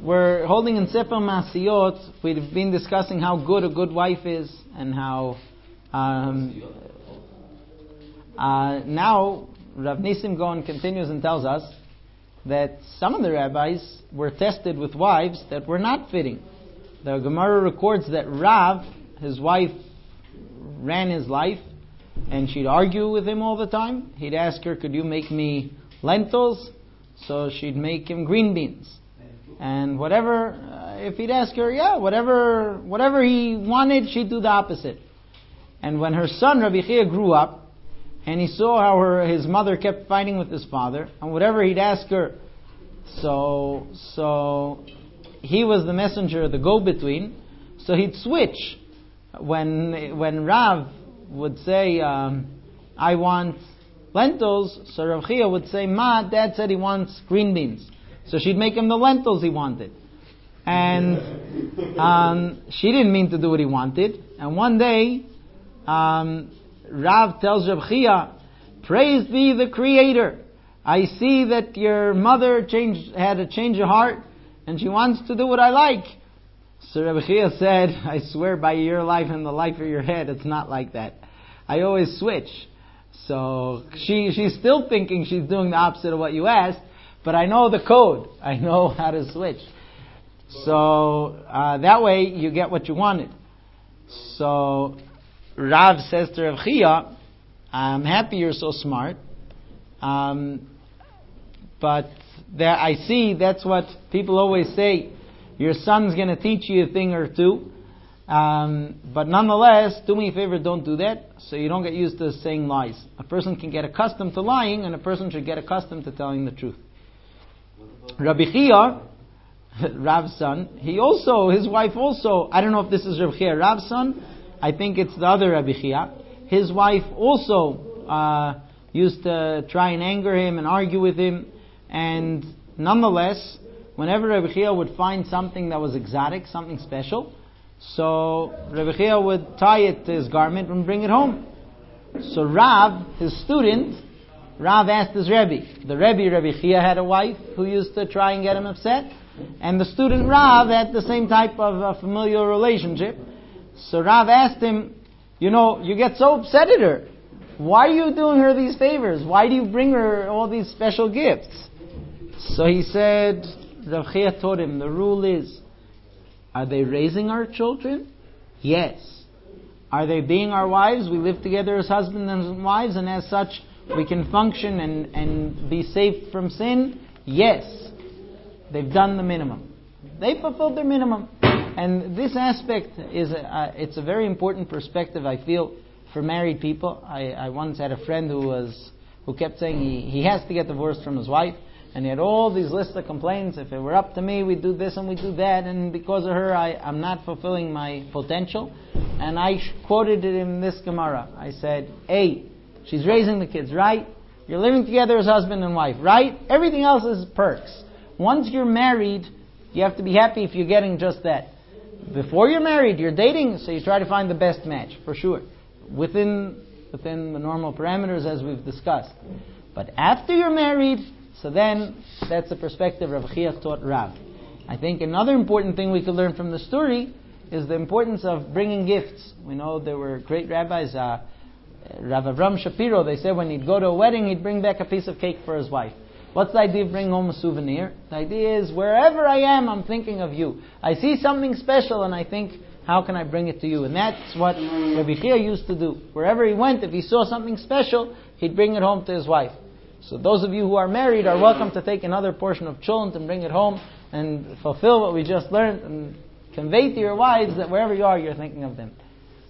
We're holding in Sefer Masiyot. We've been discussing how good a good wife is, and how now Rav Nisim Gaon continues and tells us that some of the rabbis were tested with wives that were not fitting. The Gemara records that Rav, his wife, ran his life, and she'd argue with him all the time. He'd ask her, "Could you make me lentils?" So she'd make him green beans. And whatever, if he'd ask her, whatever he wanted, she'd do the opposite. And when her son Rabbi Chia grew up, and he saw how his mother kept fighting with his father, and whatever he'd ask her, so he was the messenger, the go-between. So he'd switch. When Rav would say, "I want lentils," so Rav Chia would say, "Ma, Dad said he wants green beans." So she'd make him the lentils he wanted. And she didn't mean to do what he wanted. And one day, Rav tells Rav Chia, "Praise be the Creator. I see that your mother had a change of heart, and she wants to do what I like." So Rav Chia said, "I swear by your life and the life of your head, it's not like that. I always switch." So she's still thinking she's doing the opposite of what you asked, but I know the code. I know how to switch. So that way you get what you wanted. So Rav says to Rav Chia, "I'm happy you're so smart, but I see that's what people always say. Your son's going to teach you a thing or two, but nonetheless, do me a favor, don't do that, so you don't get used to saying lies. A person can get accustomed to lying, and a person should get accustomed to telling the truth." Rabbi Chia, Rav's son, his wife also, I don't know if this is Rabbi Chia, Rav's son, I think it's the other Rabbi Chia. His wife also used to try and anger him and argue with him, and nonetheless, whenever Rabbi Chia would find something that was exotic, something special, so Rabbi Chia would tie it to his garment and bring it home. So Rav, his student, Rav asked his Rebbe. The Rebbe, Rabbi Chia, had a wife who used to try and get him upset, and the student Rav had the same type of familial relationship. So Rav asked him, "You get so upset at her. Why are you doing her these favors? Why do you bring her all these special gifts?" So he said, Rav Chia taught him, the rule is, are they raising our children? Yes. Are they being our wives? We live together as husbands and wives, and as such, we can function and be safe from sin? Yes. They've done the minimum. They fulfilled their minimum. And this aspect is it's a very important perspective, I feel, for married people. I once had a friend who kept saying he has to get divorced from his wife, and he had all these lists of complaints. If it were up to me, we'd do this and we'd do that, and because of her, I'm not fulfilling my potential. And I quoted it in this Gemara. I said, "Hey, she's raising the kids, right? You're living together as husband and wife, right? Everything else is perks. Once you're married, you have to be happy if you're getting just that. Before you're married, you're dating, so you try to find the best match, for sure, within the normal parameters as we've discussed. But after you're married, so then that's the perspective Rav Chia taught Rav." I think another important thing we could learn from the story is the importance of bringing gifts. We know there were great rabbis, Rav Avram Shapiro, they said when he'd go to a wedding, he'd bring back a piece of cake for his wife. What's the idea of bringing home a souvenir? The idea is, wherever I am, I'm thinking of you. I see something special and I think, how can I bring it to you? And that's what Rabbi Chia used to do. Wherever he went, if he saw something special, he'd bring it home to his wife. So those of you who are married are welcome to take another portion of cholent and bring it home and fulfill what we just learned and convey to your wives that wherever you are, you're thinking of them.